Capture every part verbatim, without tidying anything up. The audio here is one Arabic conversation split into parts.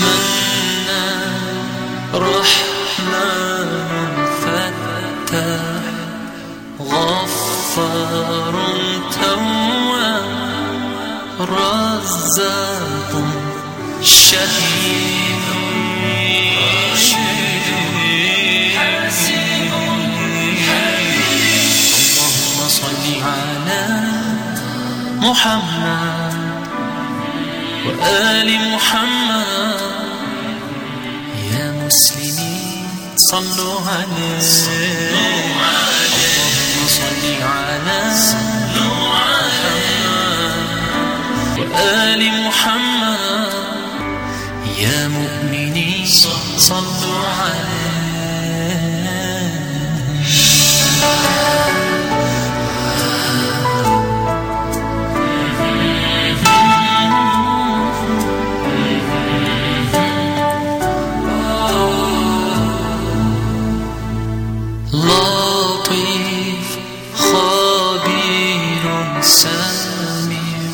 منان رحمن فتاح غفار تواب رزاق شهيد حسيب حبيب. اللهم صل على محمد وآل محمد. يا مسلمين صلوا عليه اللهم صل على محمد وآل محمد. يا مؤمنين صلوا عليه. لطيف خبير سميع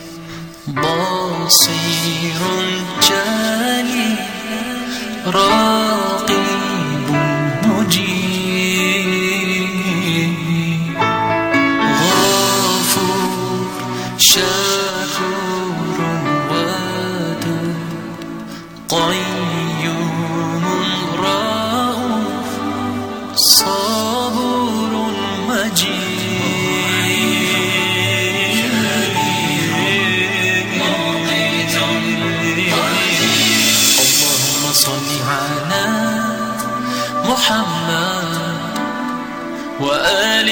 بصير جليل رقيب مجيب غفور شكور ودود قيوم رؤوف صبور مجيد مقيت اللهم صل على محمد وآل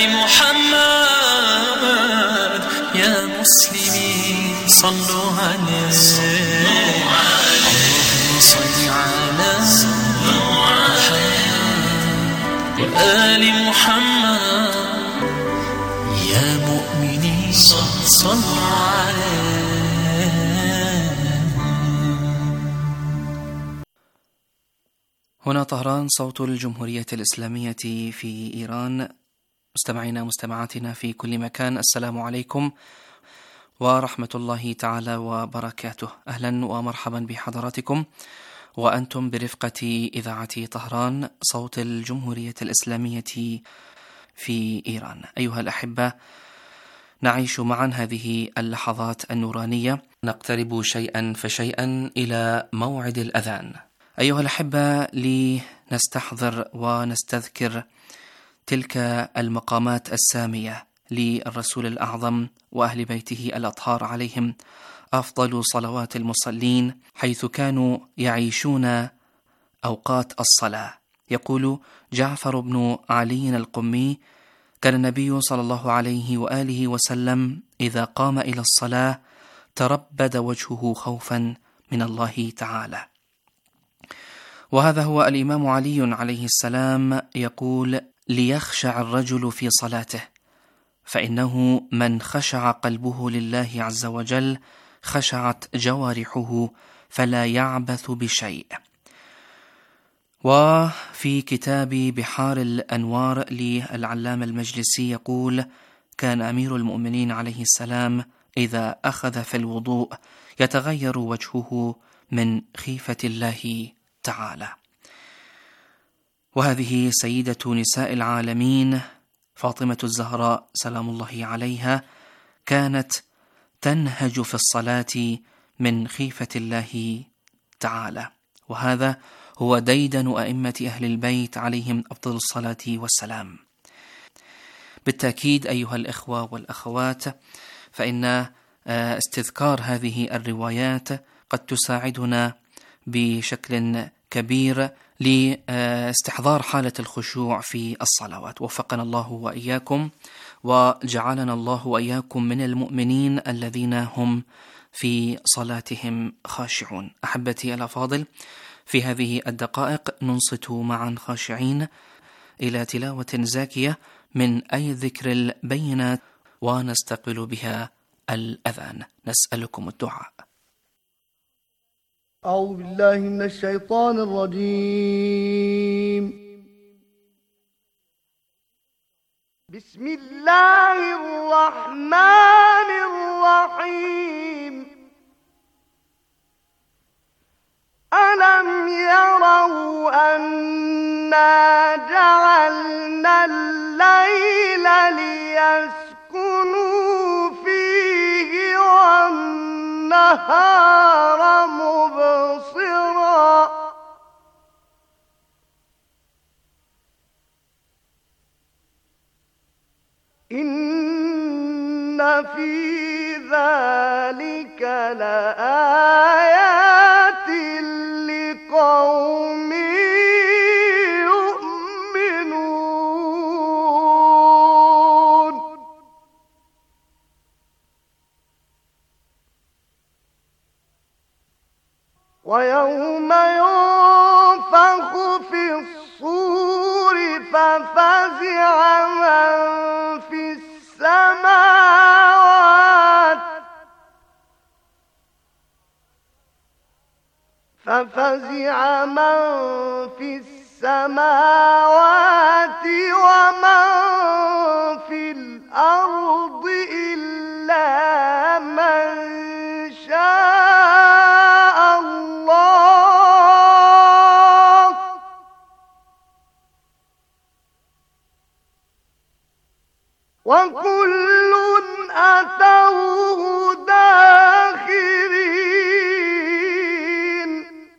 محمد. يا مسلمين صلوا عليه اللهم صل على محمد وآل محمد. يا مؤمنين صلوا عليه. هنا طهران صوت الجمهورية الإسلامية في إيران. مستمعينا مستمعاتنا في كل مكان، السلام عليكم ورحمة الله تعالى وبركاته. أهلا ومرحبا بحضراتكم وأنتم برفقة إذاعة طهران صوت الجمهورية الإسلامية في إيران. أيها الأحبة، نعيش معا هذه اللحظات النورانية، نقترب شيئا فشيئا إلى موعد الأذان. أيها الأحبة، لنستحضر ونستذكر تلك المقامات السامية للرسول الأعظم وأهل بيته الأطهار عليهم أفضل صلوات المصلين، حيث كانوا يعيشون أوقات الصلاة. يقول جعفر بن علي القمي: كان النبي صلى الله عليه وآله وسلم إذا قام إلى الصلاة تربد وجهه خوفا من الله تعالى. وهذا هو الإمام علي عليه السلام يقول: ليخشع الرجل في صلاته، فإنه من خشع قلبه لله عز وجل خشعت جوارحه فلا يعبث بشيء. وفي كتاب بحار الأنوار للعلامة المجلسي يقول: كان أمير المؤمنين عليه السلام إذا أخذ في الوضوء يتغير وجهه من خيفة الله تعالى. وهذه سيدة نساء العالمين فاطمة الزهراء سلام الله عليها كانت تنهج في الصلاة من خيفة الله تعالى، وهذا هو ديدن أئمة أهل البيت عليهم أفضل الصلاة والسلام. بالتأكيد أيها الإخوة والأخوات، فإن استذكار هذه الروايات قد تساعدنا بشكل كبير لاستحضار حالة الخشوع في الصلوات. وفقنا الله وإياكم وجعلنا الله وإياكم من المؤمنين الذين هم في صلاتهم خاشعون. أحبتي الأفاضل، في هذه الدقائق ننصت معا خاشعين إلى تلاوة زاكية من أي الذكر البينات ونستقبل بها الأذان. نسألكم الدعاء. أعوذ بالله من الشيطان الرجيم. بسم الله الرحمن الرحيم. أنا يروا أنا جعلنا الليل ليسكنوا فيه والنهار مبصرا إن في ذلك لآيات لقوم يؤمنون ويوم ينفخ في الصور ففزع من في السماوات ففزع من في السماوات ومن في الأرض إلا من شاء الله وكل أتوه داخرين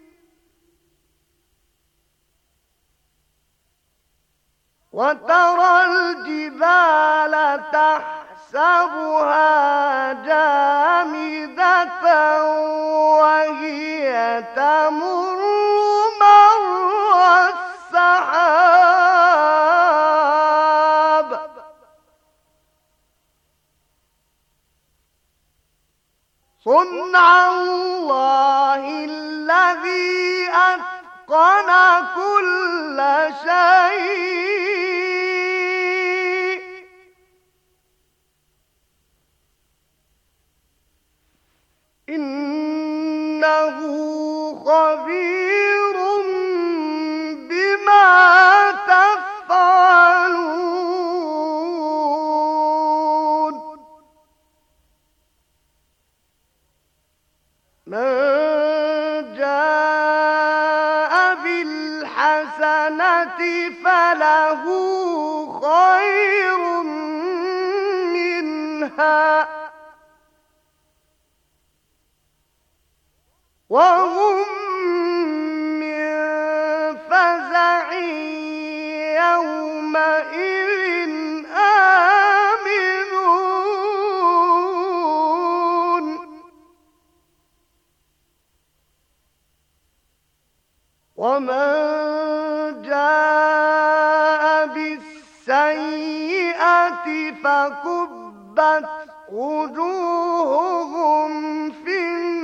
وترى الجبال تحسبها جامدة وهي تمر مر السحاب صنع الله الذي أتقن كل شيء إنه خبير بما تفعلون من جاء بالحسنة فله خير منها وهم من فزع يومئذ آمنون ومن جاء بالسيئة فكبت وجوههم في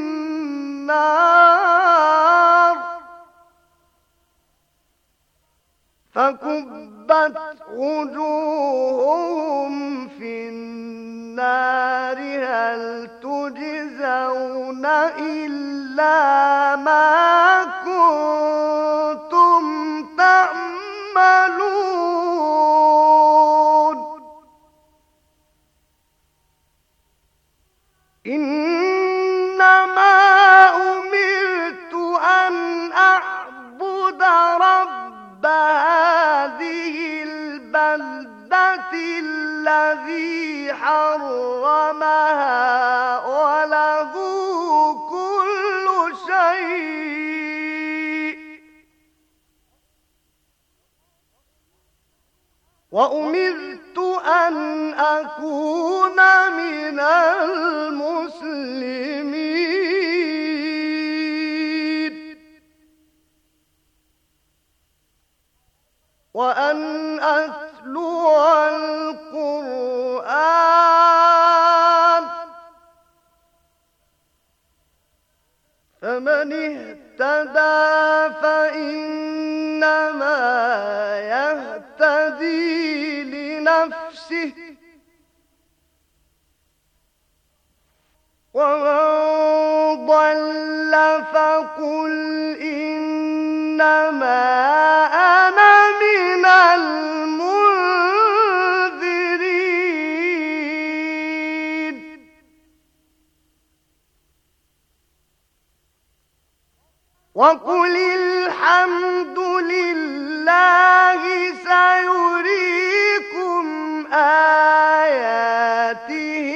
النار فكبت وجوههم في النار هل تجزون إلا ما كنتم تعملون إنما أمرت أن أعبد رب هذه البلدة الذي حرمها وله كل شيء وأمرت أن أكون من المسلمين وأن أتلو القرآن فمن اهتدى فإنما يهتدي لنفسه ومن ضل فقل إنما أنا من المنذرين وقل الحمد لله سيريكم آياته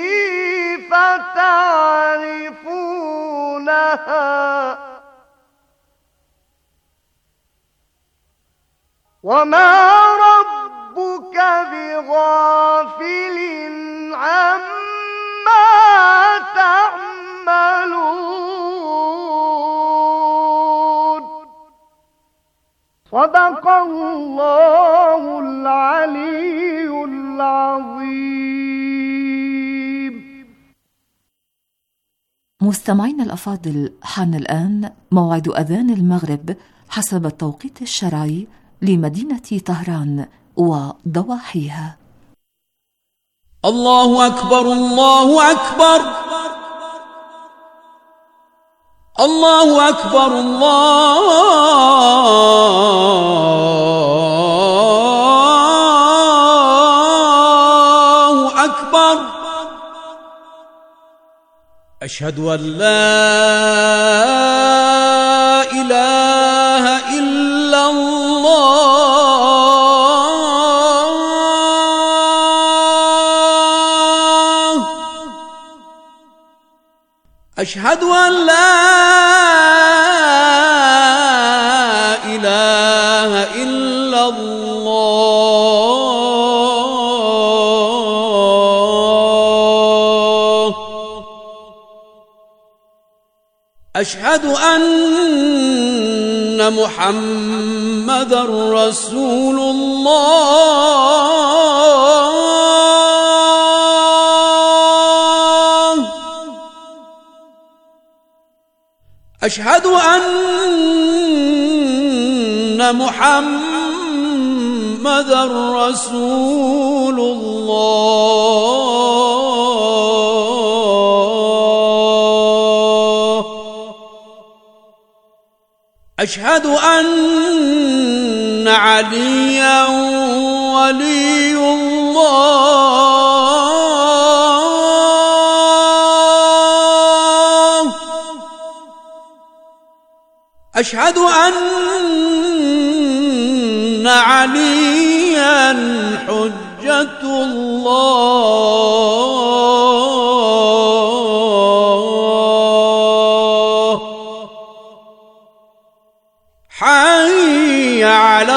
فتعرفونها وما ربك بغافل عما تعملون. صدق الله العلي العظيم. مستمعينا الأفاضل، حان الآن موعد أذان المغرب حسب التوقيت الشرعي لمدينة طهران وضواحيها. الله أكبر الله أكبر الله أكبر الله أكبر. أشهد أن لا إله إلا الله. أشهد أن لا إله إلا الله. أشهد أن محمدًا رسول الله. أشهد أن محمدًا رسول الله. أشهد أن عليا ولي الله. أشهد أن عليا حجة الله. حي على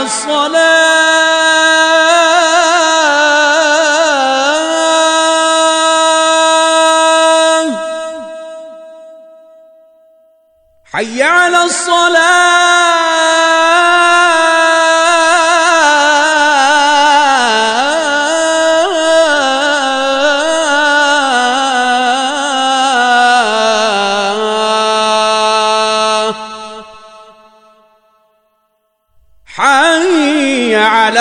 الصلاة. حي على الصلاة. حي على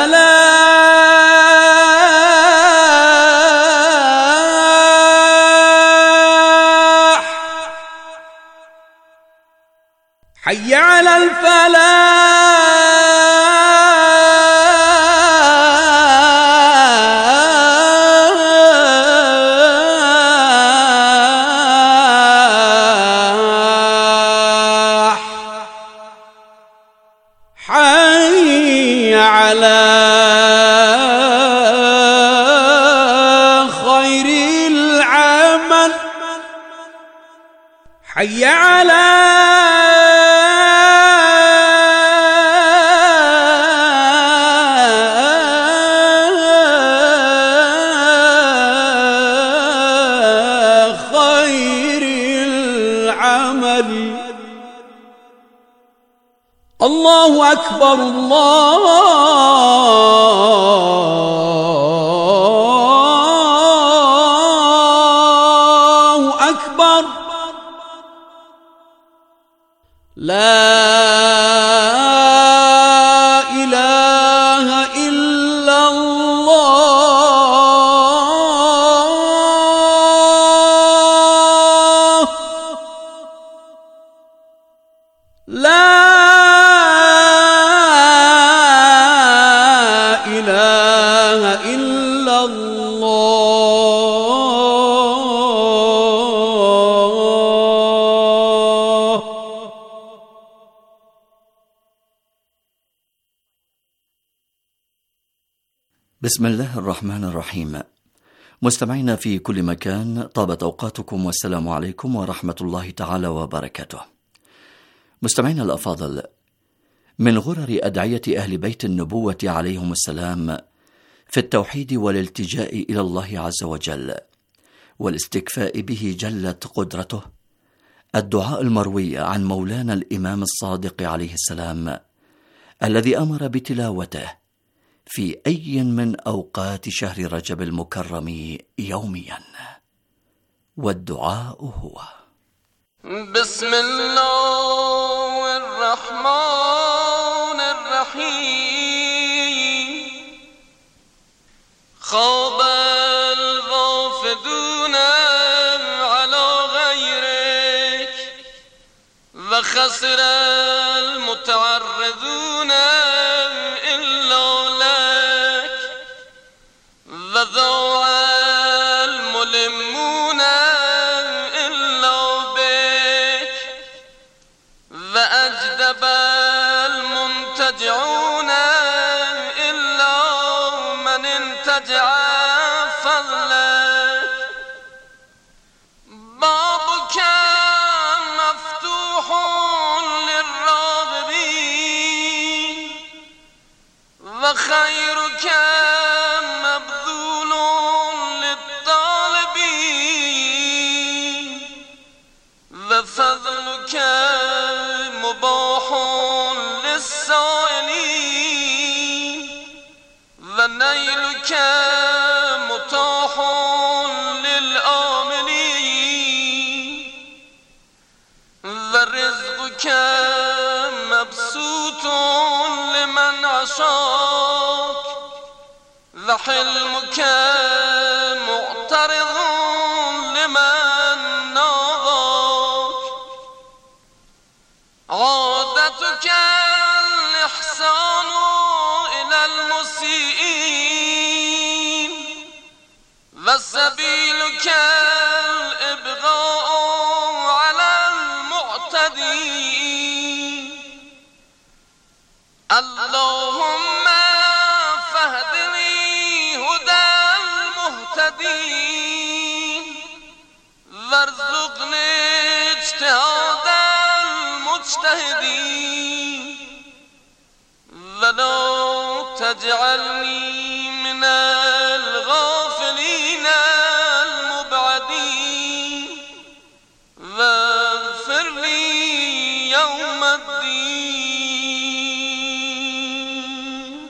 الفلاح. حي على الفلاح. حي على خير العمل. حي على خير العمل. الله أكبر الله أكبر. لا إله إلا الله. لا إله إلا الله. بسم الله الرحمن الرحيم. مستمعينا في كل مكان، طابت أوقاتكم والسلام عليكم ورحمة الله تعالى وبركاته. مستمعينا الأفاضل، من غرر أدعية أهل بيت النبوة عليهم السلام في التوحيد والالتجاء إلى الله عز وجل والاستكفاء به جلت قدرته الدعاء المروي عن مولانا الإمام الصادق عليه السلام، الذي أمر بتلاوته في أي من أوقات شهر رجب المكرم يوميا، والدعاء هو: بسم الله الرحمن الرحيم. خاب الغافدون على غيرك وخسر المتعرضون إلا لك وضاع الملمون إلا بك وأجدب المنتجعون إلا من انتجع فضلك. بابك مفتوح للراغبين وخيرك مبذول للطالبين وفضلك مباح للسائلين ونيلك متاح للآملين ورزقك مبسوط لمن عشاك وحلمك معترض لمن ناظاك. عادتك الإحسان إلى المسيئين وسبيلك الإبغاء على المعتدين. اللهم فاهدني هدى المهتدين وارزقني اجتهاد المجتهدين ولا تجعلني من الغافلين المبعدين واغفر لي يوم الدين.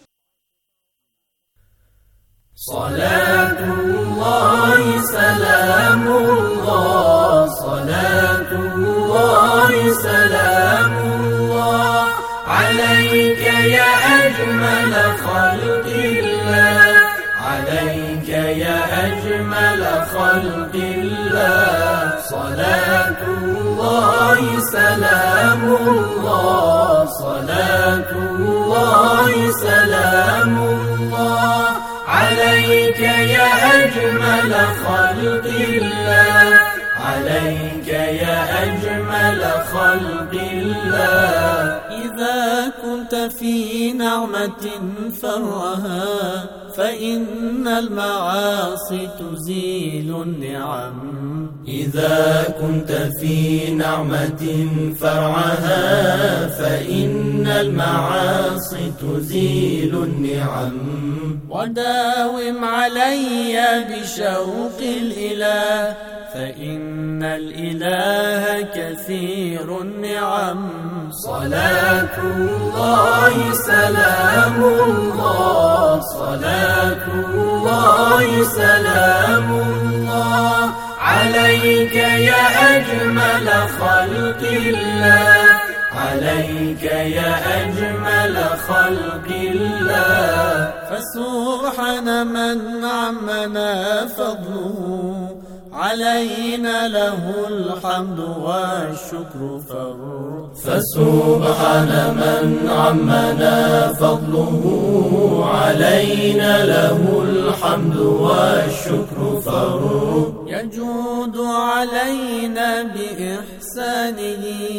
صلاة الله سلام الله، صلاة الله سلام الله عليك يا أجمل خلق الله، عليك يا أجمل خلق الله. صلاة الله سلام الله، صلاة الله سلام الله عليك يا أجمل خلق الله، عليك يا أجمل خلق الله. إذا كنت في نعمة فرها فإن المعاصي تزيل النعم. إذا كنت في نعمة فرعها فإن المعاصي تزيل النعم. وداوم علي بشوق الإله فإن الإله كثير النعم. صلاة الله سلام الله، صلاة الله سلام الله عليك يا أجمل خلق الله، عليك يا أجمل خلق الله. فسبحان من عمنا فضله علينا له الحمد والشكر فر. فسبحان من عمنا فضله علينا له الحمد والشكر فر. يجود علينا بإحسانه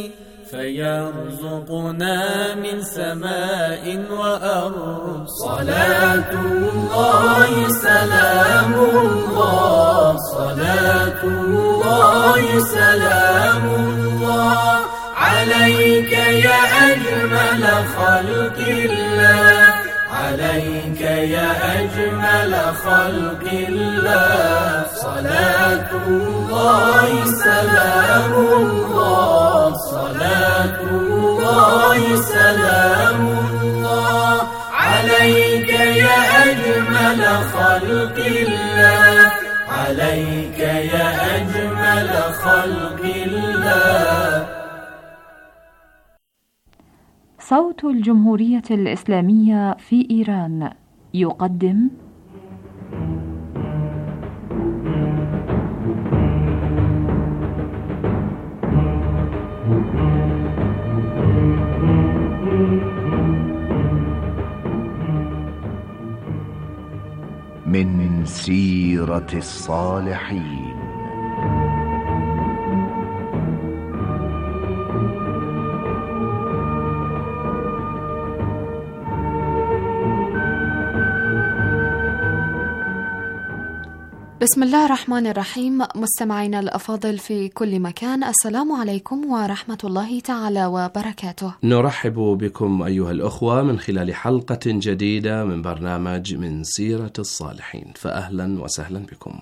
فيرزقنا من سماء وأرض. صلاة الله سلام الله، صلاة الله سلام الله عليك يا أجمل خلق الله، عليك يا أجمل خلق الله. صلاة الله سلام الله، صلاة الله سلام الله عليك يا أجمل خلق الله، عليك يا أجمل خلق الله. صوت الجمهورية الإسلامية في إيران يقدم من سيرة الصالحين. بسم الله الرحمن الرحيم. مستمعينا الأفاضل في كل مكان، السلام عليكم ورحمة الله تعالى وبركاته. نرحب بكم أيها الأخوة من خلال حلقة جديدة من برنامج من سيرة الصالحين، فأهلا وسهلا بكم.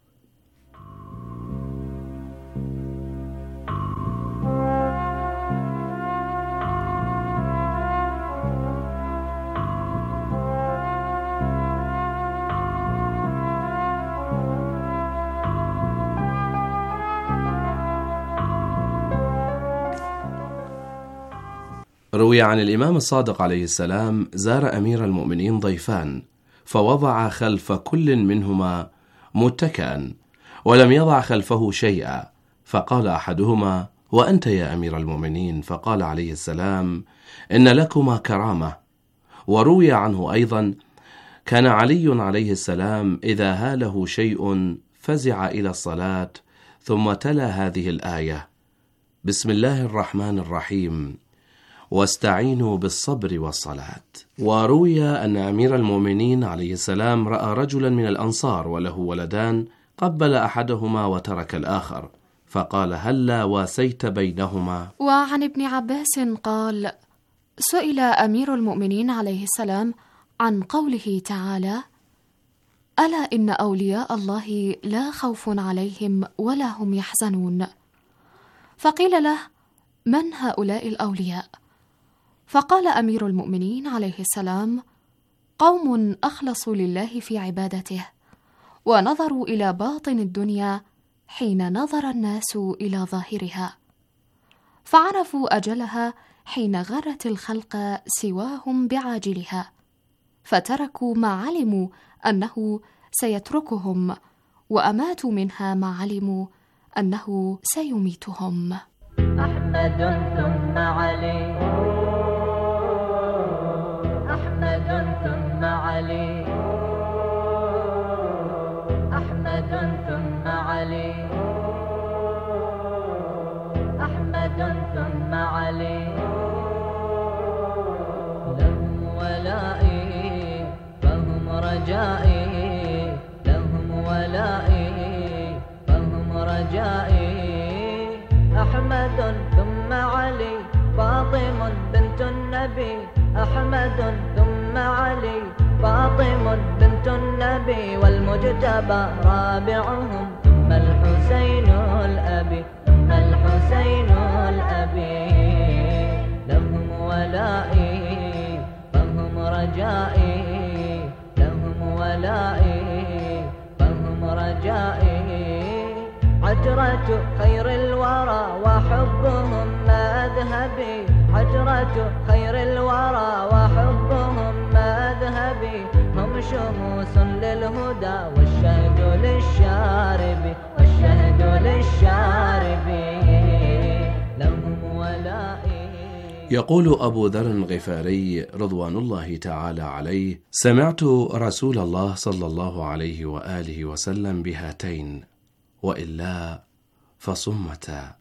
روي عن الإمام الصادق عليه السلام زار أمير المؤمنين ضيفان، فوضع خلف كل منهما متكئا ولم يضع خلفه شيئا، فقال أحدهما: وأنت يا أمير المؤمنين؟ فقال عليه السلام: إن لكما كرامة. وروي عنه أيضا: كان علي عليه السلام إذا هاله شيء فزع إلى الصلاة ثم تلا هذه الآية: بسم الله الرحمن الرحيم، واستعينوا بالصبر والصلاة. وروي أن أمير المؤمنين عليه السلام رأى رجلا من الأنصار وله ولدان، قبل أحدهما وترك الآخر، فقال: هلا واسيت بينهما. وعن ابن عباس قال: سئل أمير المؤمنين عليه السلام عن قوله تعالى: ألا إن أولياء الله لا خوف عليهم ولا هم يحزنون، فقيل له: من هؤلاء الأولياء؟ فقال أمير المؤمنين عليه السلام: قوم أخلصوا لله في عبادته، ونظروا إلى باطن الدنيا حين نظر الناس إلى ظاهرها، فعرفوا أجلها حين غرت الخلق سواهم بعاجلها، فتركوا ما علموا أنه سيتركهم، وأماتوا منها ما علموا أنه سيميتهم. أحمد ثم علي، أحمد ثم علي، أحمد ثم علي، أحمد ثم علي، لهم ولائي فهم رجائي، لهم ولائي فهم رجائي. أحمد ثم علي، فاطمة بنت النبي، أحمد ثم علي، فاطمة بنت النبي، والمجتبى رابعهم، ثم الحسين الأبي، ثم الحسين الأبي. لهم ولائي فهم رجائي، لهم ولائي فهم رجائي. عجرة خير الورى وحبهم مذهبي، عجرة خير الورى وحبهم مذهبي. هم شموس للهدى والشهد للشارب، والشهد للشارب. لهم ولائي. يقول أبو ذر الغفاري رضوان الله تعالى عليه: سمعت رسول الله صلى الله عليه وآله وسلم بهاتين: وإلا فصمتا،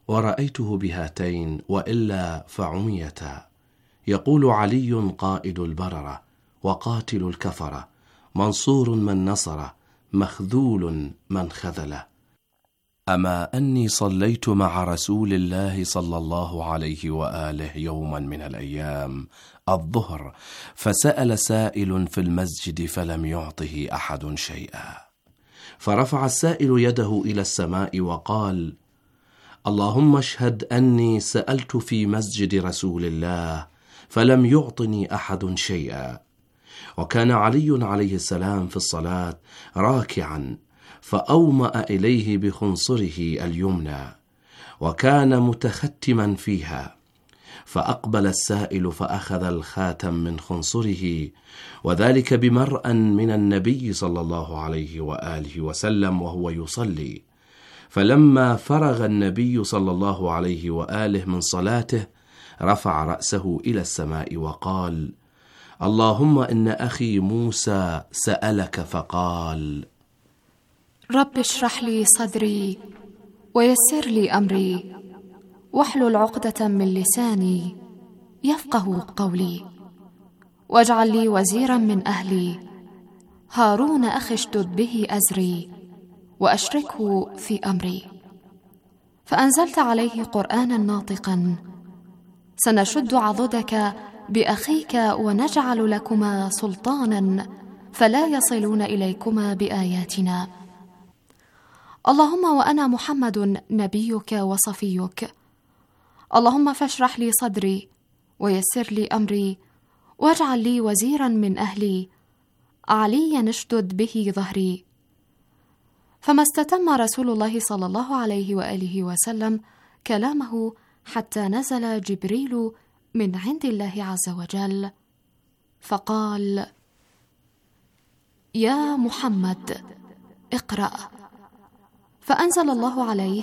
ورأيته بهاتين وإلا فعميتا. يقول علي قائد البررة وقاتل الكفرة، منصور من نصره، مخذول من خذله: أما أني صليت مع رسول الله صلى الله عليه وآله يوما من الأيام الظهر، فسأل سائل في المسجد فلم يعطه أحد شيئا، فرفع السائل يده إلى السماء وقال: اللهم اشهد أني سألت في مسجد رسول الله فلم يعطني أحد شيئا. وكان علي عليه السلام في الصلاة راكعا، فأومأ إليه بخنصره اليمنى، وكان متختما فيها، فأقبل السائل فأخذ الخاتم من خنصره، وذلك بمرأ من النبي صلى الله عليه وآله وسلم وهو يصلي. فلما فرغ النبي صلى الله عليه وآله من صلاته رفع رأسه إلى السماء وقال: اللهم إن أخي موسى سألك فقال: رب اشرح لي صدري ويسر لي أمري واحلل عقدة من لساني يفقه قولي، واجعل لي وزيرا من أهلي، هارون أخي اشدد به أزري وأشركه في أمري. فأنزلت عليه قرآنا ناطقا، سنشد عضدك بأخيك ونجعل لكما سلطانا فلا يصلون إليكما بآياتنا. اللهم وأنا محمد نبيك وصفيك، اللهم فاشرح لي صدري ويسر لي أمري واجعل لي وزيرا من أهلي، عليا اشدد به ظهري. فما استتم رسول الله صلى الله عليه وآله وسلم كلامه حتى نزل جبريل من عند الله عز وجل فقال: يا محمد اقرأ. فأنزل الله عليه: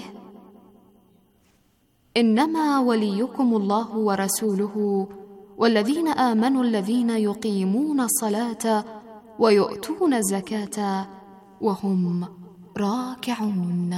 إنما وليكم الله ورسوله والذين آمنوا الذين يقيمون الصلاة ويؤتون الزكاة وهم راكعون.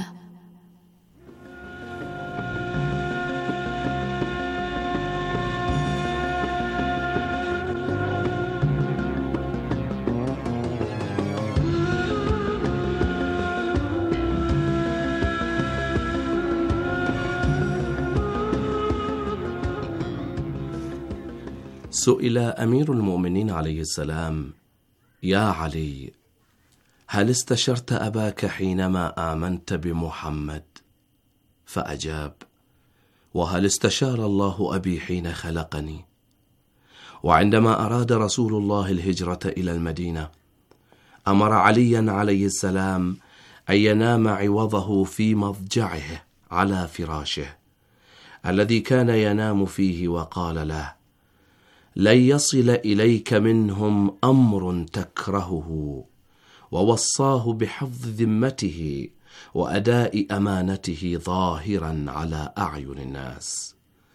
سئل أمير المؤمنين عليه السلام: يا علي، هل استشرت أباك حينما آمنت بمحمد؟ فأجاب: وهل استشار الله أبي حين خلقني؟ وعندما أراد رسول الله الهجرة إلى المدينة أمر عليا عليه السلام أن ينام عوضه في مضجعه على فراشه الذي كان ينام فيه، وقال له: لن يصل إليك منهم أمر تكرهه، ووصاه بحفظ ذمته وأداء أمانته ظاهرا على أعين الناس،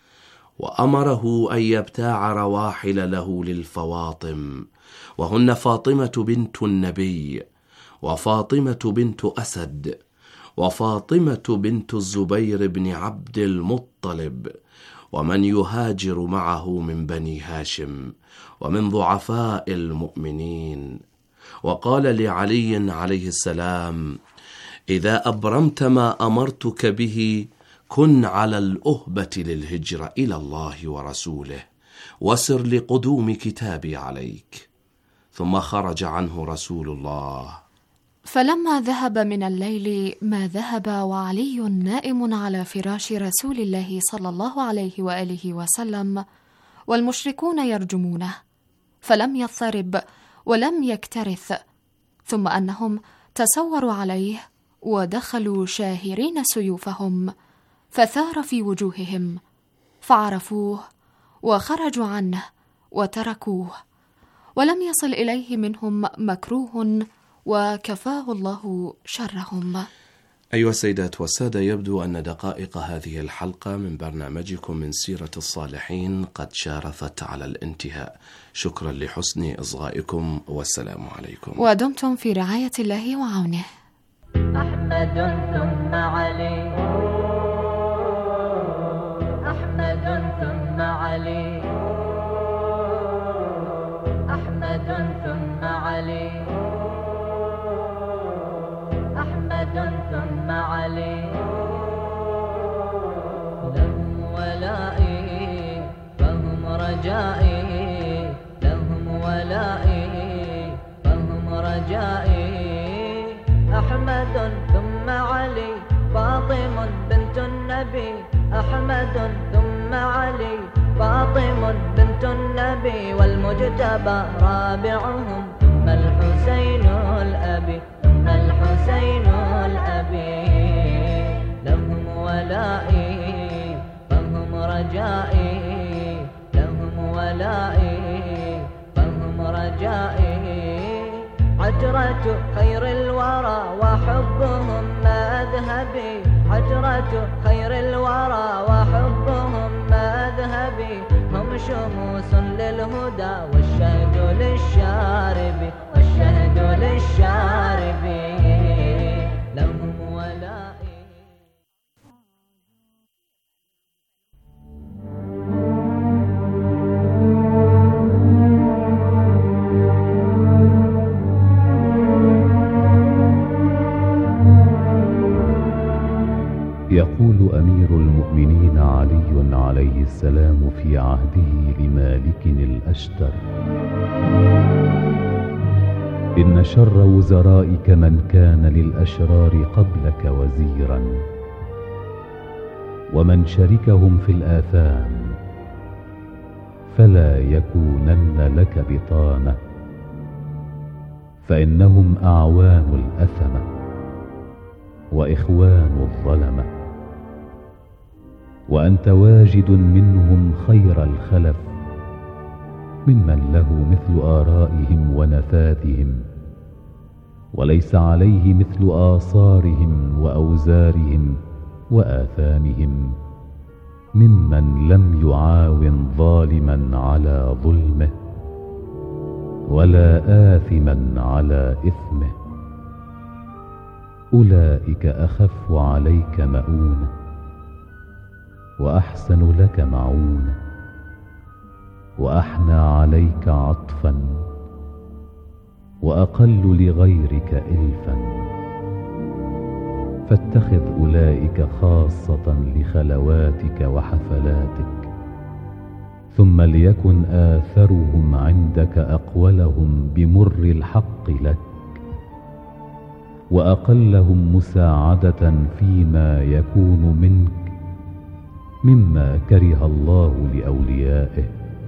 وأمره أن يبتاع رواحل له للفواطم، وهن فاطمة بنت النبي، وفاطمة بنت أسد، وفاطمة بنت الزبير بن عبد المطلب، ومن يهاجر معه من بني هاشم ومن ضعفاء المؤمنين. وقال لعلي عليه السلام: إذا أبرمت ما أمرتك به كن على الأهبة للهجرة إلى الله ورسوله، وسر لقدوم كتابي عليك. ثم خرج عنه رسول الله. فلما ذهب من الليل ما ذهب وعلي نائم على فراش رسول الله صلى الله عليه وآله وسلم والمشركون يرجمونه، فلم يضطرب ولم يكترث، ثم أنهم تسوروا عليه ودخلوا شاهرين سيوفهم، فثار في وجوههم فعرفوه وخرجوا عنه وتركوه، ولم يصل إليه منهم مكروه وكفاه الله شرهم. أيها السيدات والسادة، يبدو أن دقائق هذه الحلقة من برنامجكم من سيرة الصالحين قد شارفت على الانتهاء. شكرا لحسن إصغائكم، والسلام عليكم، ودمتم في رعاية الله وعونه. أحمد ثم علي علي أحمد ثم علي أحمد ثم علي لهم ولائي فهم رجائي لهم ولائي فهم رجائي أحمد ثم علي فاطم بنت النبي أحمد ثم علي فاطم بنت النبي والمجتبى رابعهم ثم الحسين الأبي ثم الحسين الأبي لهم ولائي فهم رجائي لهم ولائي فهم رجائي عترة خير الورى وحبهم مذهبي عترة خير الورى وحبهم مذهبي هم شموس للهدى والشهد للشارب والشهد للشارب لهم ولائي. يقول أمير المؤمنين علي عليه السلام في عهده لمالك الأشتر: إن شر وزرائك من كان للأشرار قبلك وزيرا، ومن شركهم في الآثام فلا يكونن لك بطانة، فإنهم أعوان الأثمة وإخوان الظلمة، وأنت واجد منهم خير الخلف ممن له مثل آرائهم ونفاذهم، وليس عليه مثل آثارهم وأوزارهم وآثامهم ممن لم يعاون ظالما على ظلمه ولا آثما على إثمه. أولئك أخف عليك مؤونة وأحسن لك معونة وأحنى عليك عطفا وأقل لغيرك إلفا، فاتخذ أولئك خاصة لخلواتك وحفلاتك، ثم ليكن آثرهم عندك أقولهم بمر الحق لك، وأقلهم مساعدة فيما يكون منك مما كره الله لأوليائه،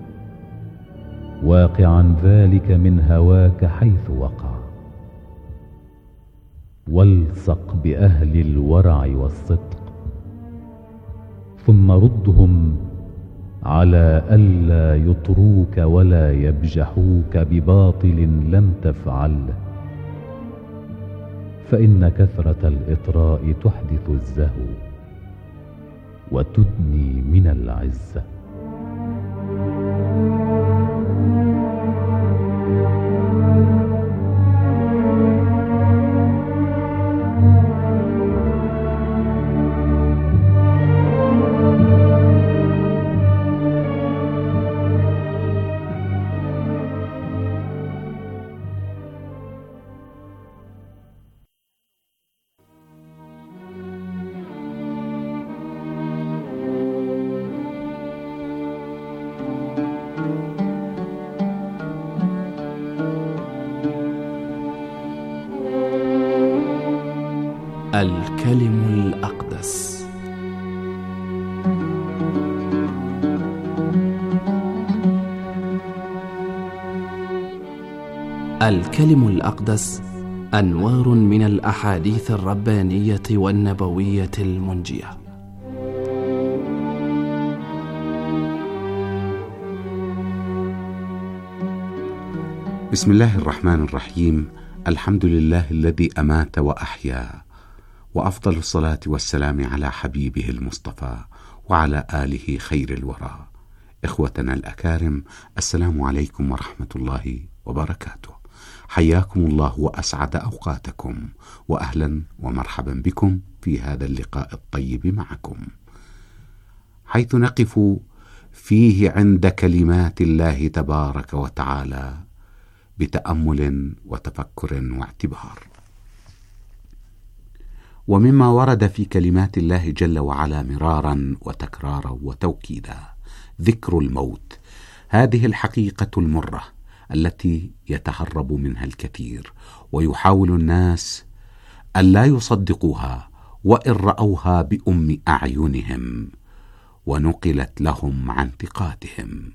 واقعا ذلك من هواك حيث وقع. والصق بأهل الورع والصدق، ثم ردهم على ألا يطروك ولا يبجحوك بباطل لم تفعله، فإن كثرة الإطراء تحدث الزهو وتدني من العزة. الكلم الأقدس. الكلم الأقدس أنوار من الأحاديث الربانية والنبوية المنجية. بسم الله الرحمن الرحيم. الحمد لله الذي أمات وأحيا، وأفضل الصلاة والسلام على حبيبه المصطفى وعلى آله خير الورى. إخوتنا الأكارم، السلام عليكم ورحمة الله وبركاته. حياكم الله وأسعد أوقاتكم، وأهلا ومرحبا بكم في هذا اللقاء الطيب معكم، حيث نقف فيه عند كلمات الله تبارك وتعالى بتأمل وتفكر واعتبار. ومما ورد في كلمات الله جل وعلا مرارا وتكرارا وتوكيدا ذكر الموت، هذه الحقيقة المرة التي يتهرب منها الكثير، ويحاول الناس ألا يصدقوها وإن رأوها بأم أعينهم ونقلت لهم عن ثقاتهم.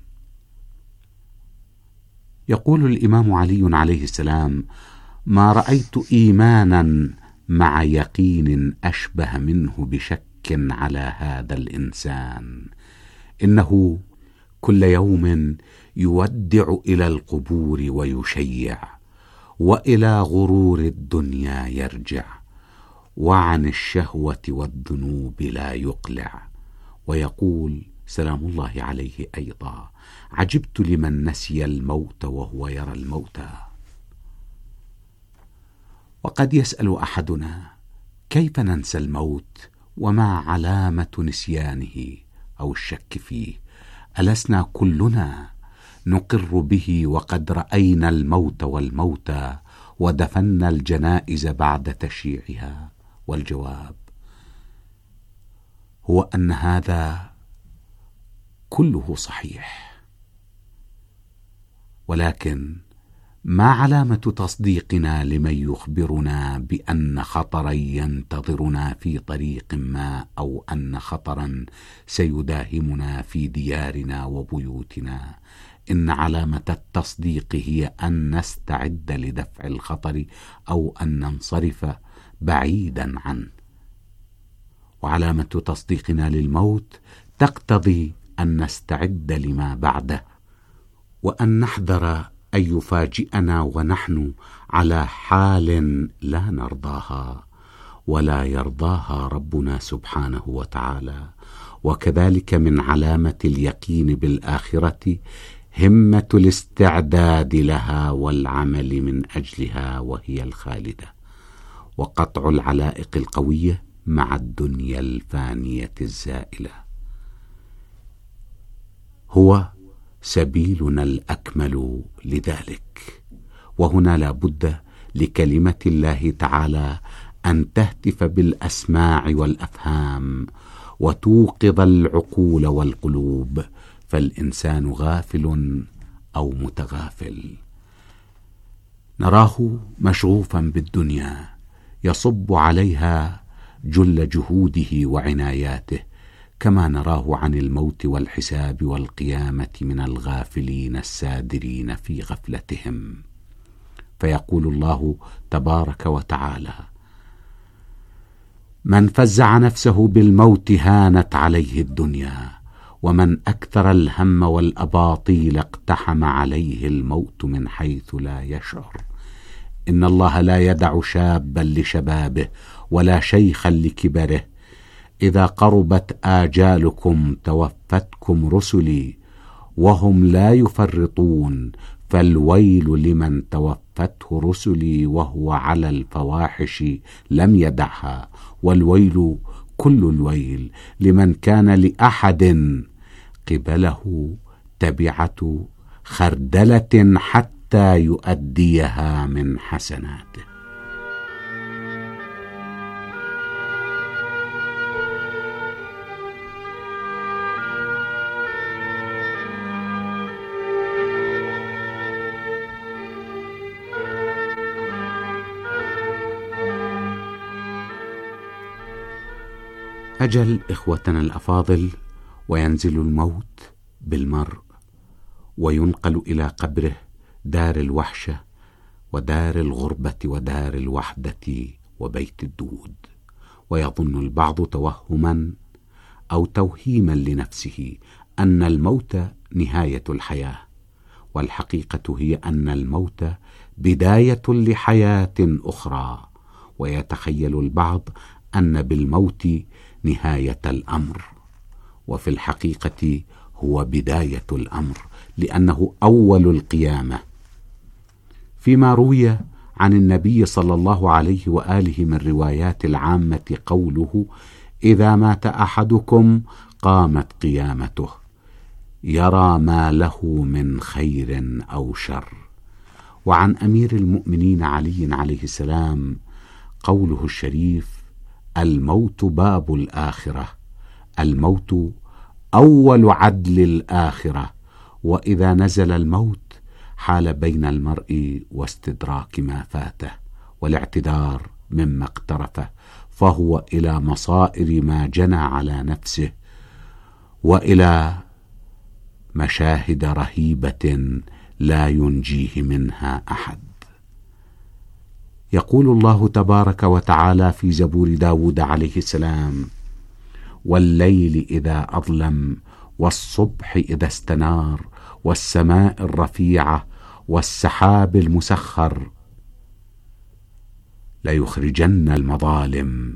يقول الإمام علي عليه السلام: ما رأيت إيمانا مع يقين أشبه منه بشك على هذا الإنسان، إنه كل يوم يودع إلى القبور ويشيع، وإلى غرور الدنيا يرجع، وعن الشهوة والذنوب لا يقلع. ويقول سلام الله عليه أيضا: عجبت لمن نسي الموت وهو يرى الموتى. وقد يسأل أحدنا: كيف ننسى الموت وما علامة نسيانه أو الشك فيه؟ ألسنا كلنا نقر به وقد رأينا الموت والموتى ودفنا الجنائز بعد تشييعها؟ والجواب هو أن هذا كله صحيح، ولكن ما علامة تصديقنا لمن يخبرنا بأن خطرا ينتظرنا في طريق ما، أو أن خطرا سيداهمنا في ديارنا وبيوتنا؟ إن علامة التصديق هي أن نستعد لدفع الخطر أو أن ننصرف بعيدا عنه. وعلامة تصديقنا للموت تقتضي أن نستعد لما بعده، وأن نحذر أن يفاجئنا ونحن على حال لا نرضاها ولا يرضاها ربنا سبحانه وتعالى. وكذلك من علامة اليقين بالآخرة همة الاستعداد لها والعمل من أجلها، وهي الخالدة، وقطع العلائق القوية مع الدنيا الفانية الزائلة هو سبيلنا الأكمل لذلك. وهنا لا بد لكلمة الله تعالى أن تهتف بالأسماع والأفهام وتوقظ العقول والقلوب، فالإنسان غافل أو متغافل. نراه مشغوفا بالدنيا يصب عليها جل جهوده وعناياته، كما نراه عن الموت والحساب والقيامة من الغافلين السادرين في غفلتهم. فيقول الله تبارك وتعالى: من فزع نفسه بالموت هانت عليه الدنيا، ومن أكثر الهم والأباطيل اقتحم عليه الموت من حيث لا يشعر. إن الله لا يدع شابا لشبابه ولا شيخا لكبره. إذا قربت آجالكم توفتكم رسلي وهم لا يفرطون، فالويل لمن توفته رسلي وهو على الفواحش لم يدعها، والويل كل الويل لمن كان لأحد قبله تبعة خردلة حتى يؤديها من حسناته. أجل إخوتنا الأفاضل، وينزل الموت بالمرء وينقل إلى قبره، دار الوحشة ودار الغربة ودار الوحدة وبيت الدود. ويظن البعض توهما أو توهيما لنفسه أن الموت نهاية الحياة، والحقيقة هي أن الموت بداية لحياة أخرى. ويتخيل البعض أن بالموت نهاية الأمر، وفي الحقيقة هو بداية الأمر، لأنه أول القيامة. فيما روي عن النبي صلى الله عليه وآله من روايات العامة قوله: إذا مات أحدكم قامت قيامته، يرى ما له من خير أو شر. وعن أمير المؤمنين علي عليه السلام قوله الشريف: الموت باب الآخرة، الموت أول عدل الآخرة، وإذا نزل الموت حال بين المرء واستدراك ما فاته والاعتذار مما اقترفه، فهو إلى مصائر ما جنى على نفسه وإلى مشاهد رهيبة لا ينجيه منها أحد. يقول الله تبارك وتعالى في زبور داود عليه السلام: والليل إذا أظلم والصبح إذا استنار والسماء الرفيعة والسحاب المسخر ليخرجن المظالم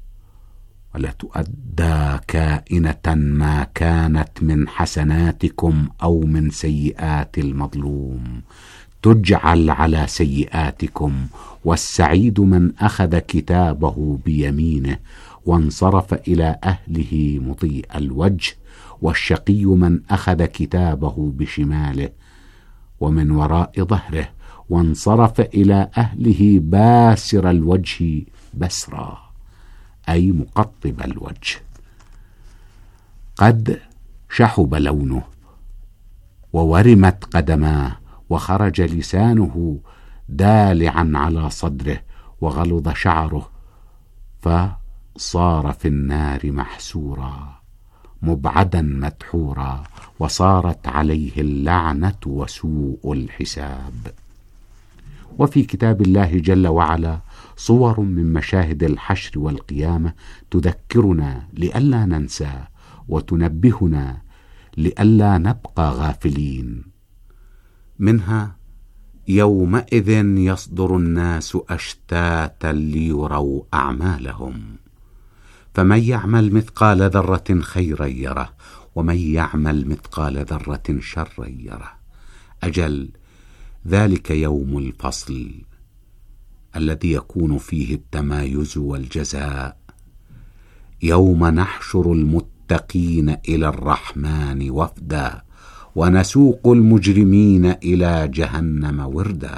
ولتؤدى كائنة ما كانت من حسناتكم أو من سيئات المظلوم تجعل على سيئاتكم، والسعيد من أخذ كتابه بيمينه وانصرف إلى أهله مضيء الوجه، والشقي من أخذ كتابه بشماله ومن وراء ظهره وانصرف إلى أهله باسر الوجه بسرا، أي مقطب الوجه، قد شحب لونه وورمت قدماه وخرج لسانه دالعا على صدره وغلظ شعره، فصار في النار محسورا مبعدا مدحورا، وصارت عليه اللعنة وسوء الحساب. وفي كتاب الله جل وعلا صور من مشاهد الحشر والقيامة تذكرنا لئلا ننسى وتنبهنا لئلا نبقى غافلين. منها: يومئذ يصدر الناس أشتاتا ليروا أعمالهم، فمن يعمل مثقال ذرة خيرا يره ومن يعمل مثقال ذرة شرا يره. أجل ذلك يوم الفصل الذي يكون فيه التمايز والجزاء، يوم نحشر المتقين إلى الرحمن وفدا ونسوق المجرمين إلى جهنم وردا.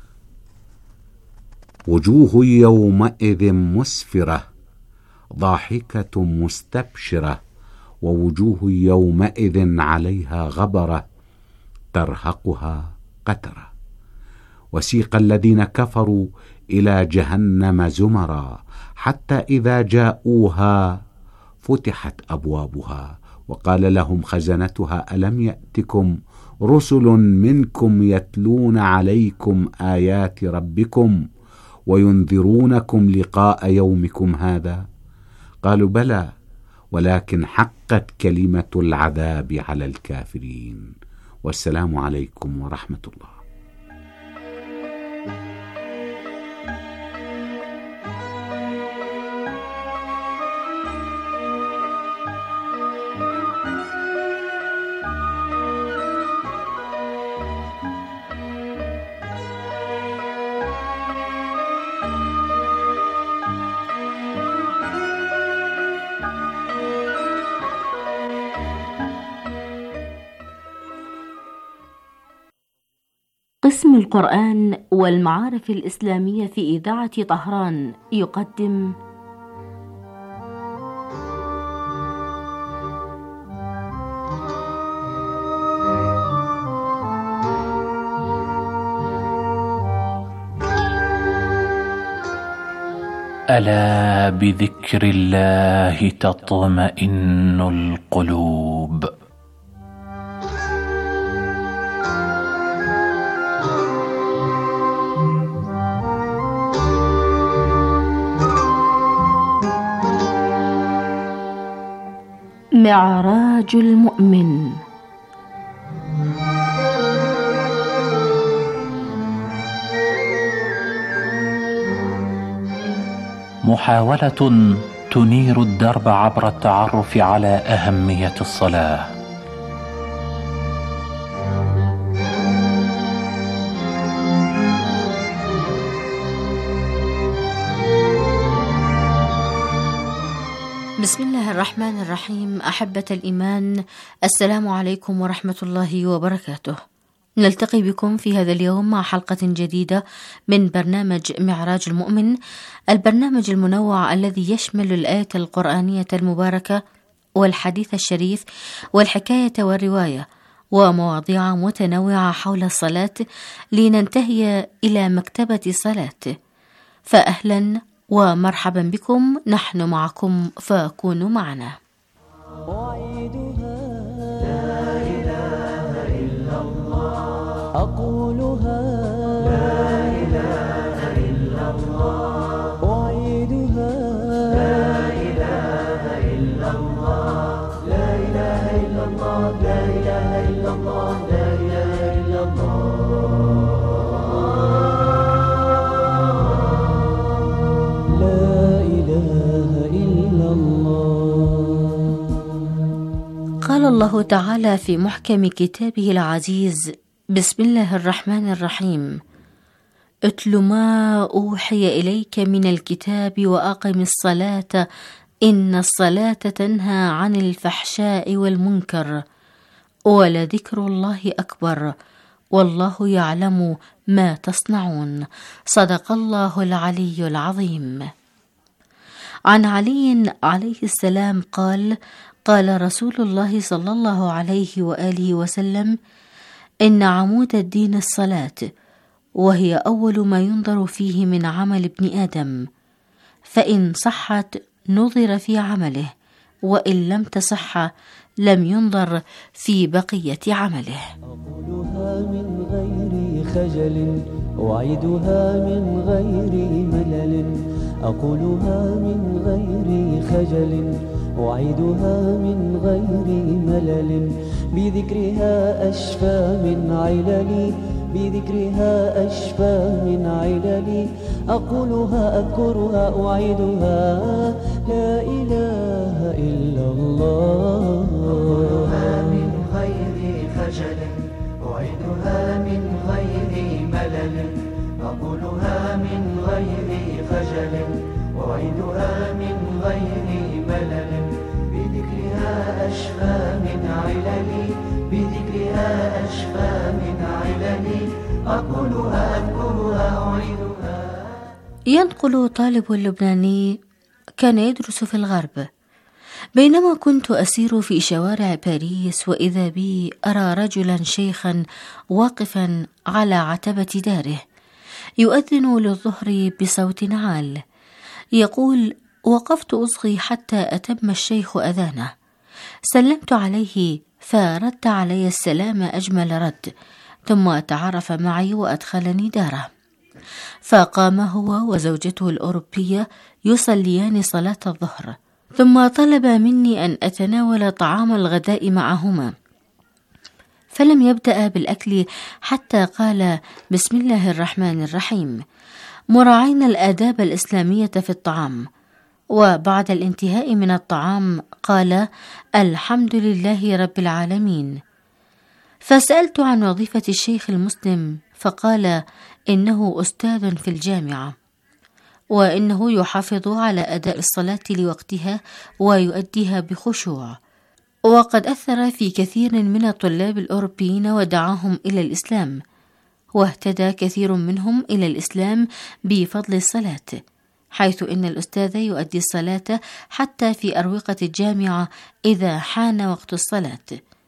وجوه يومئذ مسفرة ضاحكة مستبشرة، ووجوه يومئذ عليها غبرة ترهقها قترة. وسيق الذين كفروا إلى جهنم زمرا حتى إذا جاءوها فتحت أبوابها وقال لهم خزنتها: ألم يأتكم رسل منكم يتلون عليكم آيات ربكم وينذرونكم لقاء يومكم هذا؟ قالوا: بلى، ولكن حقت كلمة العذاب على الكافرين. والسلام عليكم ورحمة الله. قسم القرآن والمعارف الإسلامية في إذاعة طهران يقدم ألا بذكر الله تطمئن القلوب. معراج المؤمن. محاولة تنير الدرب عبر التعرف على أهمية الصلاة. بسم الله الرحمن الرحيم. أحبة الإيمان، السلام عليكم ورحمة الله وبركاته. نلتقي بكم في هذا اليوم مع حلقة جديدة من برنامج معراج المؤمن، البرنامج المنوع الذي يشمل الآية القرآنية المباركة والحديث الشريف والحكاية والرواية ومواضيع متنوعة حول الصلاة لننتهي إلى مكتبة الصلاة. فأهلا ومرحبا بكم، نحن معكم فكونوا معنا. أعيدها لا إله إلا الله، أقولها لا إله إلا الله، أعيدها لا إله إلا الله، لا إله إلا الله، لا إله إلا الله، لا إله إلا الله. قال الله تعالى في محكم كتابه العزيز: بسم الله الرحمن الرحيم، اتل ما أوحي إليك من الكتاب وأقم الصلاة إن الصلاة تنهى عن الفحشاء والمنكر ولذكر الله أكبر والله يعلم ما تصنعون. صدق الله العلي العظيم. عن علي عليه السلام قال: قال رسول الله صلى الله عليه وآله وسلم: إن عمود الدين الصلاة، وهي أول ما ينظر فيه من عمل ابن آدم، فإن صحت نظر في عمله، وإن لم تصح لم ينظر في بقية عمله. أقولها من غير خجل، أعيدها من غير ملل، أقولها من غير خجل، أعيدها من غير ملل، بذكرها أشفى من عللي، بذكرها أشفى من عللي، أقولها أذكرها أعيدها لا إله إلا الله. أقولها من غير خجل، أعيدها من غير ملل، أقولها من غير خجل، أعيدها من غير ملل، بذكرها أشفى من عللي، بذكرها أشفى من عللي، أقولها أذكرها أعيدها. ينقل طالب لبناني كان يدرس في الغرب: بينما كنت أسير في شوارع باريس وإذا بي أرى رجلا شيخا واقفا على عتبة داره يؤذن للظهر بصوت عال، يقول: وقفت أصغي حتى أتم الشيخ أذانه، سلمت عليه فرد علي السلام أجمل رد، ثم تعرف معي وأدخلني داره، فقام هو وزوجته الأوروبية يصليان صلاة الظهر، ثم طلب مني أن أتناول طعام الغداء معهما، فلم يبدأ بالأكل حتى قال: بسم الله الرحمن الرحيم، مراعين الآداب الإسلامية في الطعام. وبعد الانتهاء من الطعام قال: الحمد لله رب العالمين. فسألت عن وظيفة الشيخ المسلم، فقال: إنه أستاذ في الجامعة، وإنه يحافظ على أداء الصلاة لوقتها ويؤديها بخشوع، وقد أثر في كثير من الطلاب الأوروبيين ودعاهم إلى الإسلام، واهتدى كثير منهم إلى الإسلام بفضل الصلاة، حيث إن الأستاذ يؤدي الصلاة حتى في أروقة الجامعة إذا حان وقت الصلاة،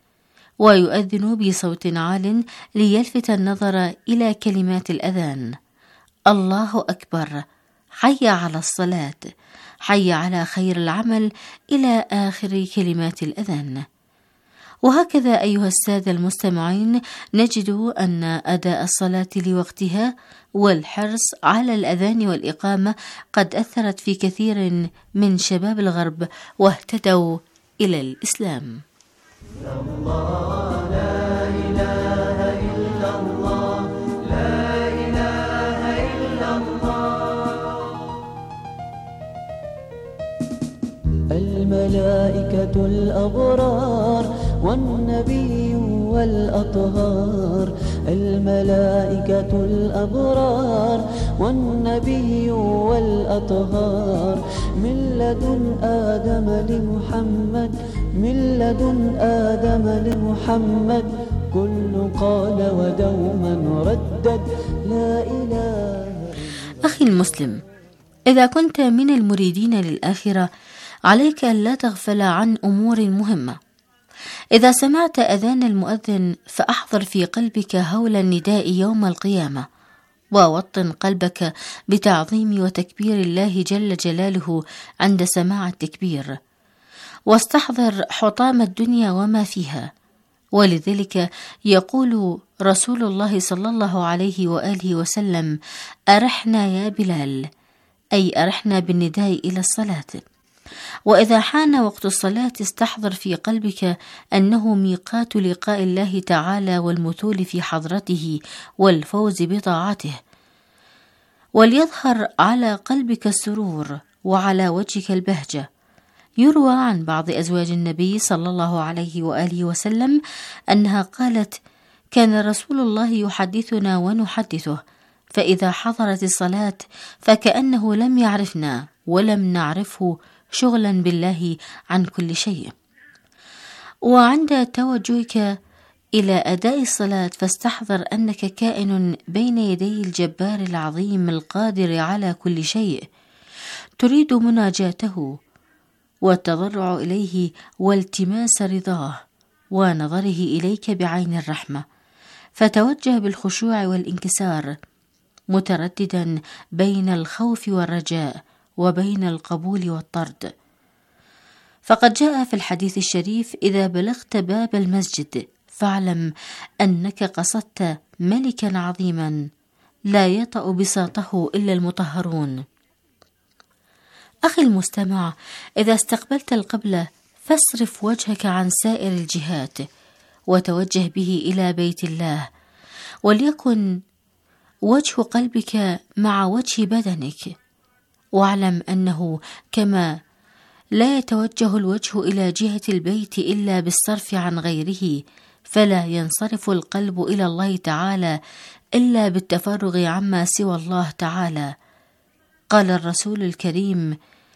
ويؤذن بصوت عال ليلفت النظر إلى كلمات الأذان: الله أكبر، حي على الصلاة، حي على خير العمل، إلى آخر كلمات الأذان. وهكذا أيها السادة المستمعين نجد أن أداء الصلاة لوقتها والحرص على الأذان والإقامة قد أثرت في كثير من شباب الغرب واهتدوا إلى الإسلام. الله لا إله إلا الله، لا إله إلا الله. الملائكة الأبرار والنبي والأطهار، الملائكة الأبرار والنبي والأطهار، من لدن آدم لمحمد، من لدن آدم لمحمد، كل قال ودوما ردد لا إله. أخي المسلم، إذا كنت من المريدين للآخرة عليك ألا تغفل عن أمور مهمة. إذا سمعت أذان المؤذن فأحضر في قلبك هول النداء يوم القيامة، ووطن قلبك بتعظيم وتكبير الله جل جلاله عند سماع التكبير، واستحضر حطام الدنيا وما فيها. ولذلك يقول رسول الله صلى الله عليه وآله وسلم: أرحنا يا بلال، أي أرحنا بالنداء إلى الصلاة. وإذا حان وقت الصلاة استحضر في قلبك أنه ميقات لقاء الله تعالى والمثول في حضرته والفوز بطاعته، وليظهر على قلبك السرور وعلى وجهك البهجة. يروى عن بعض أزواج النبي صلى الله عليه وآله وسلم أنها قالت: كان رسول الله يحدثنا ونحدثه، فإذا حضرت الصلاة فكأنه لم يعرفنا ولم نعرفه، شغلا بالله عن كل شيء. وعند توجهك إلى أداء الصلاة فاستحضر أنك كائن بين يدي الجبار العظيم القادر على كل شيء، تريد مناجاته والتضرع إليه والتماس رضاه ونظره إليك بعين الرحمة، فتوجه بالخشوع والانكسار مترددا بين الخوف والرجاء وبين القبول والطرد. فقد جاء في الحديث الشريف: إذا بلغت باب المسجد فاعلم أنك قصدت ملكا عظيما لا يطأ بساطه إلا المطهرون. أخي المستمع، إذا استقبلت القبلة فاصرف وجهك عن سائر الجهات وتوجه به إلى بيت الله، وليكن وجه قلبك مع وجه بدنك، واعلم أنه كما لا يتوجه الوجه إلى جهة البيت إلا بالصرف عن غيره، فلا ينصرف القلب إلى الله تعالى إلا بالتفرغ عما سوى الله تعالى. قال الرسول الكريم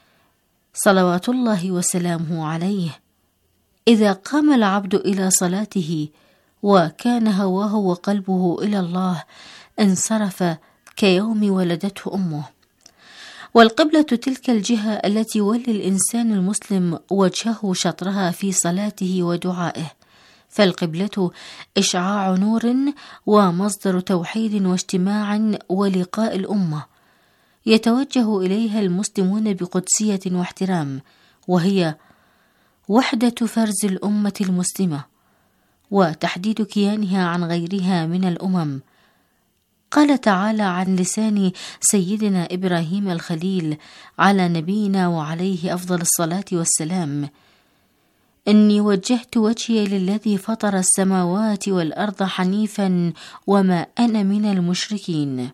صلوات الله وسلامه عليه: إذا قام العبد إلى صلاته وكان هواه وقلبه إلى الله انصرف كيوم ولدته أمه. والقبلة تلك الجهة التي يولي الإنسان المسلم وجهه شطرها في صلاته ودعائه، فالقبلة إشعاع نور ومصدر توحيد واجتماع ولقاء الأمة، يتوجه إليها المسلمون بقدسية واحترام، وهي وحدة فرز الأمة المسلمة وتحديد كيانها عن غيرها من الأمم. قال تعالى عن لسان سيدنا إبراهيم الخليل على نبينا وعليه أفضل الصلاة والسلام: إني وجهت وجهي للذي فطر السماوات والأرض حنيفا وما أنا من المشركين.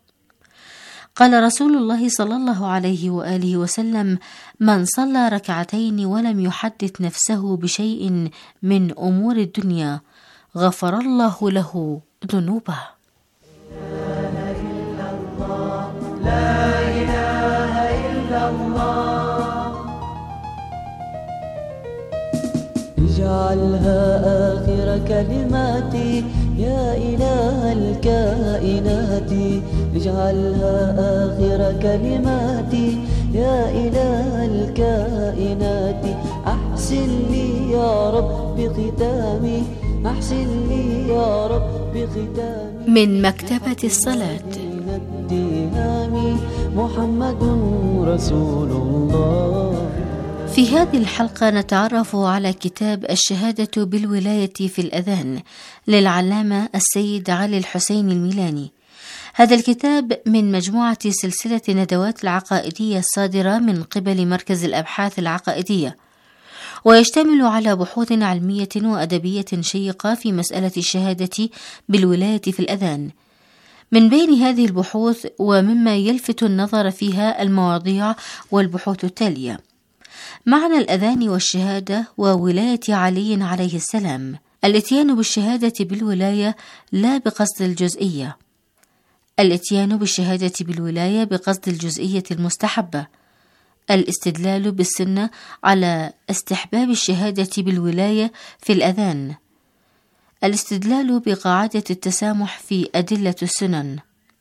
قال رسول الله صلى الله عليه وآله وسلم: من صلى ركعتين ولم يحدث نفسه بشيء من أمور الدنيا غفر الله له ذنوبه. لا إله إلا الله. اجعلها آخر كلماتي يا إله الكائنات، اجعلها آخر كلماتي يا إله الكائنات. أحسن لي يا رب ختامي، أحسن لي يا رب ختامي. من مكتبة الصلاة. محمد رسول الله. في هذه الحلقة نتعرف على كتاب الشهادة بالولاية في الأذان للعلامة السيد علي الحسين الميلاني. هذا الكتاب من مجموعة سلسلة ندوات العقائدية الصادرة من قبل مركز الأبحاث العقائدية، ويشتمل على بحوث علمية وأدبية شيقة في مسألة الشهادة بالولاية في الأذان. من بين هذه البحوث ومما يلفت النظر فيها المواضيع والبحوث التالية: معنى الأذان والشهادة وولاية علي عليه السلام، الاتيان بالشهادة بالولاية لا بقصد الجزئية. الاتيان بالشهادة بالولاية بقصد الجزئية المستحبة. الاستدلال بالسنة على استحباب الشهادة بالولاية في الأذان. الاستدلال بقاعدة التسامح في أدلة السنن.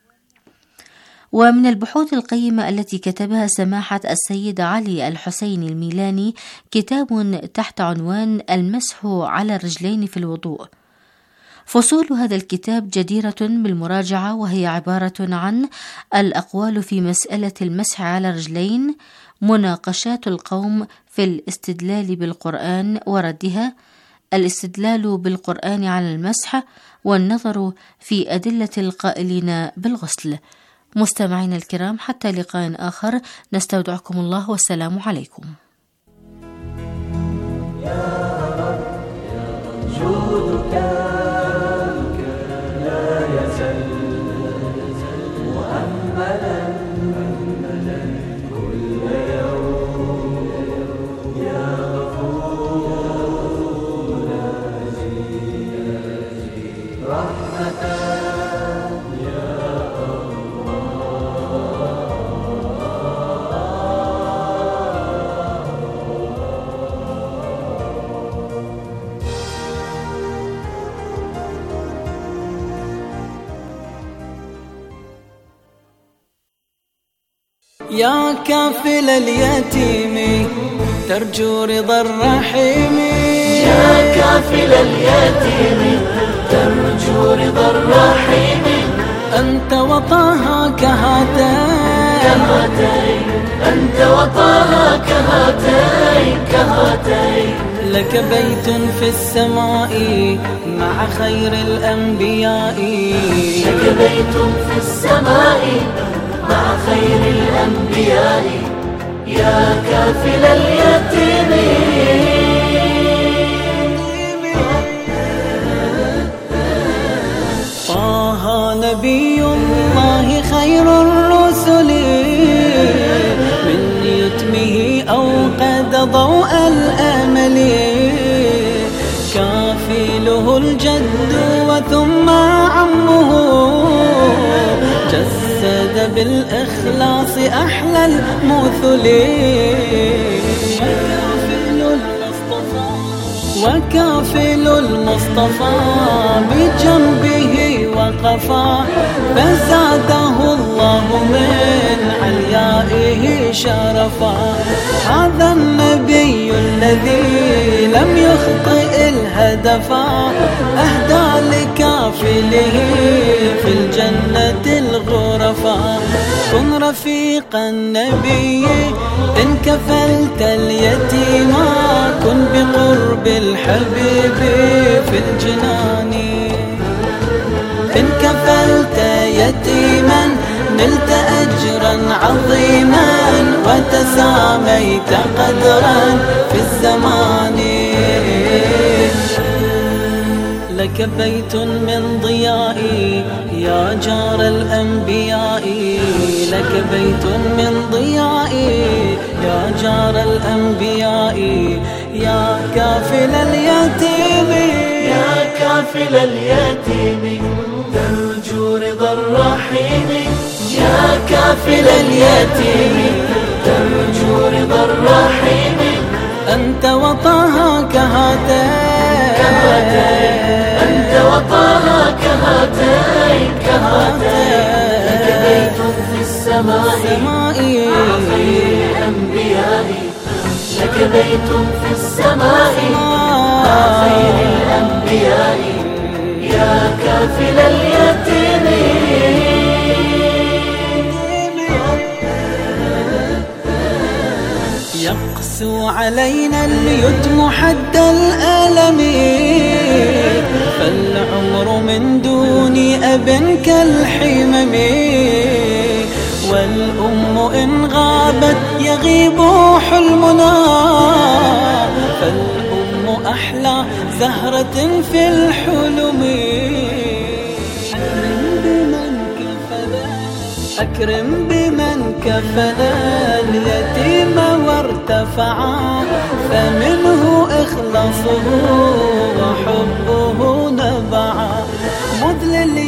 ومن البحوث القيمة التي كتبها سماحة السيد علي الحسين الميلاني كتاب تحت عنوان المسح على الرجلين في الوضوء. فصول هذا الكتاب جديرة بالمراجعة، وهي عبارة عن الأقوال في مسألة المسح على الرجلين، مناقشات القوم في الاستدلال بالقرآن وردها، الاستدلال بالقرآن على المسح، والنظر في أدلة القائلين بالغسل. مستمعينا الكرام، حتى لقاء آخر، نستودعكم الله والسلام عليكم. يا رب جودك لا يزل مؤملا كل يوم، يا غفور رحمة يا كافل اليتيم ترجو رضا الرحيم، يا كافل اليتيم ترجو رضا الرحيم، أنت وطاها كهاتين كهاتين، أنت وطاها كهاتين كهاتين، لك بيت في السماء مع خير الأنبياء، لك بيت في السماء مع خير الأنبياء، يا كافل اليتيم. طه نبي الله خير الرسل، من يتمه أوقد ضوء الأمل، كافله الجد وثم عمه، جسد بالإخلاص أحلى المثل، وكافل المصطفى بجنبه وقفا، فزاده الله من عليائه شرفا. هذا النبي الذي لم يخطئ الهدفا، أهدى لكافله في الجنة الغرفا. كن رفيق النبي إن كفلت اليتيما، كن بقرب الحبيب في الجنان. إن كفلت يتيما نلت أجرا عظيما، وتساميت قدرا في الزمان. لك بيت من ضيائي يا جار الأنبياء، لك بيت من ضيائي يا جار الأنبياء، يا كافل اليتيم، يا كافل اليتيم ترجو رضا الرحيم، يا كافل اليتيم ترجو رضا الرحيم، أنت وطاها كهاتين كهاتين، أنت وطاها كهاتين كهاتين، لك بيت في السماء مع خير الأنبياء، لك بيت في السماء مع خير الأنبياء، يا كافل اليتيم. يقسو علينا اليتم حد الألم، فالعمر من دون أب كالحمم، والأم إن غابت يغيب حلمنا، فالأم أحلى زهرة في الحلم. أكرم بمن كفل أكرم بمن كفنا اليتيم وارتفعا فمنه إخلاصه وحبه نبعا.